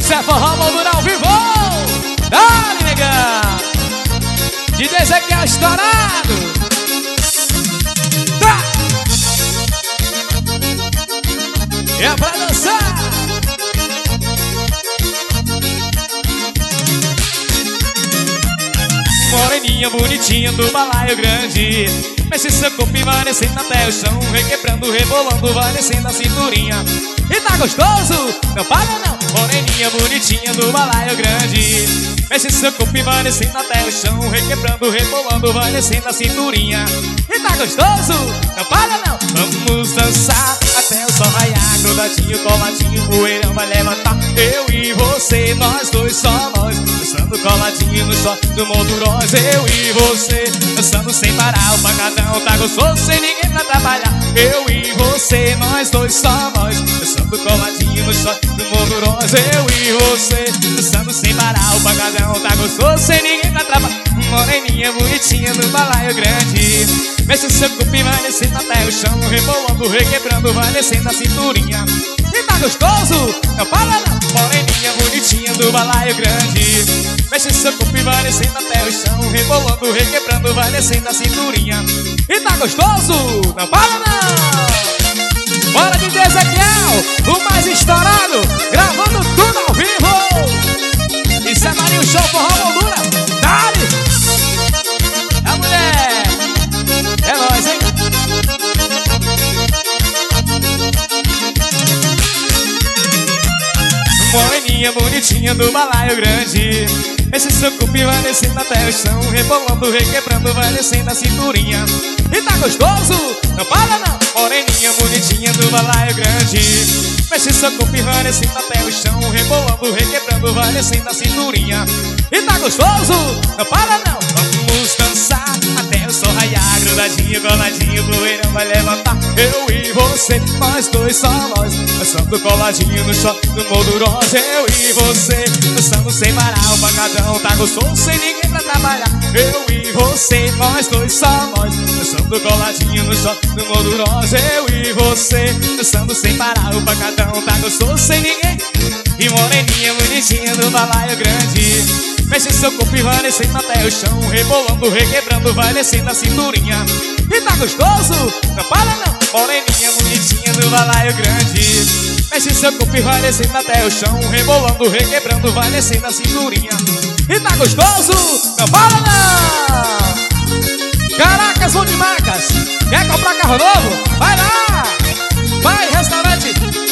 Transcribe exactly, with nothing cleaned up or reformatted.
Isso é forró moldura ao vivo. Dá-lhe, negão. D J Ezequiel estourado. Tá. É pra dançar. Moreninha bonitinha do balaio grande, mexe seu corpo evanescendo até o chão, requebrando, rebolando, vai descendo a cinturinha. E tá gostoso? Não para não. Moreninha bonitinha do balaio grande, mexe seu corpo evanescendo até o chão, requebrando, rebolando, vai descendo a cinturinha. E tá gostoso? Não para não. Vamos dançar até o sol raiar, grudadinho, coladinho, o poeirão vai levantar. Eu e você, nós dois, só nós, dançando coladinho no sol do Moldurós. Eu e você, dançando sem parar, o pancadão tá gostoso, sem ninguém pra trabalhar. Eu e você, nós dois, só nós, dançando coladinho no sol do Moldurós. Eu e você, dançando sem parar, o pancadão tá gostoso, sem ninguém pra trabalhar. Moreninha bonitinha do balaio grande, mexe seu corpo e vai descendo até o chão, rebolando, requebrando, vai descendo a cinturinha. E tá gostoso? Não para não. Moreninha bonitinha do balaio grande, mexe seu corpo e vai descendo até o chão, rebolando, requebrando, vai descendo a cinturinha. E tá gostoso? Não para não. Bora de D J Ezequiel, o mais estourado, gravando tudo ao vivo. Isso é Marinho Show Forró Moldura. Dale! A mulher! É nóis, hein? Moreninha bonitinha do balaio grande, mexe seu corpo e vai descendo até o chão, rebolando, requebrando, vai descendo a cinturinha. E tá gostoso? Não para não. Moreninha bonitinha do balaio grande, mexe seu corpo e vai descendo até o chão, rebolando, requebrando, vai descendo a cinturinha. E tá gostoso? Não para não. Vamos dançar até o sol raiar, grudadinho, coladinho, o poeirão vai levantar. Eu e você, nós dois, só nós, dançando coladinho no chão do Moldurós. Eu e você, dançando sem parar, o pancadão tá gostoso, sem ninguém pra trabalhar. Eu e você, nós dois, só nós, dançando coladinho no chão do Moldurós. Eu e você, dançando sem parar, o pancadão tá gostoso, sem ninguém. E moreninha bonitinha do balaio grande, mexe seu corpo e vai descendo até o chão, rebolando, requebrando, vai descendo a cinturinha. E tá gostoso? Não para não. Moreninha bonitinha do balaio grande, mexe seu corpo e vai descendo até o chão, rebolando, requebrando, vai descendo a cinturinha. E tá gostoso? Não para não. Caracas, vão de marcas. Quer comprar carro novo? Vai lá. Vai, restaurante